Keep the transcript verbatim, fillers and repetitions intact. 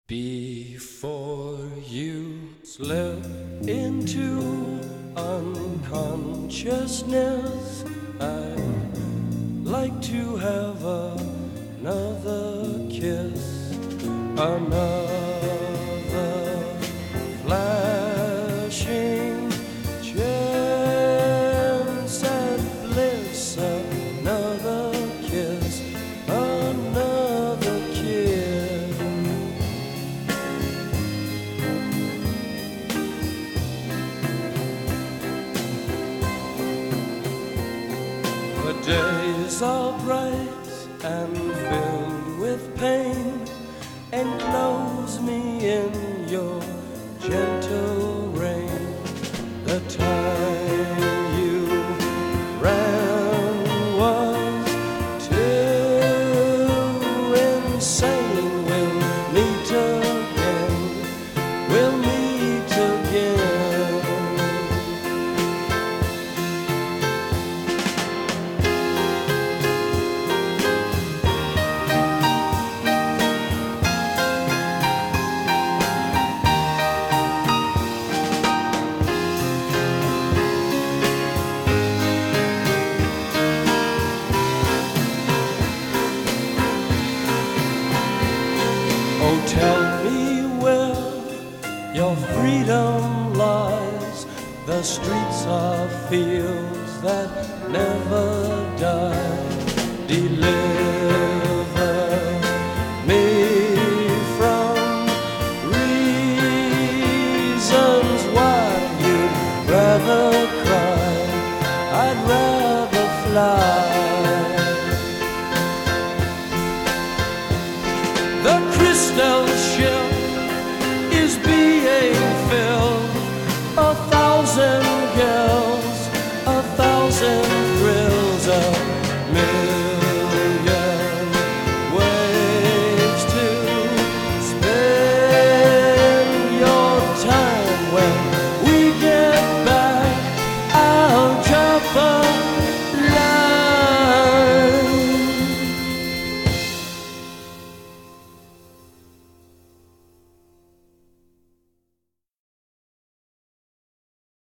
Before you slip into unconsciousness, I'd like to have another kiss, another flashing chance at bliss, another kiss, another kiss. The days are bright and filled with pain. Enclose me in your gentle rain. The time you ran was too insane. We'll meet again. We'll meet again. Oh, tell me where your freedom lies. The streets are fields that never die. Deliver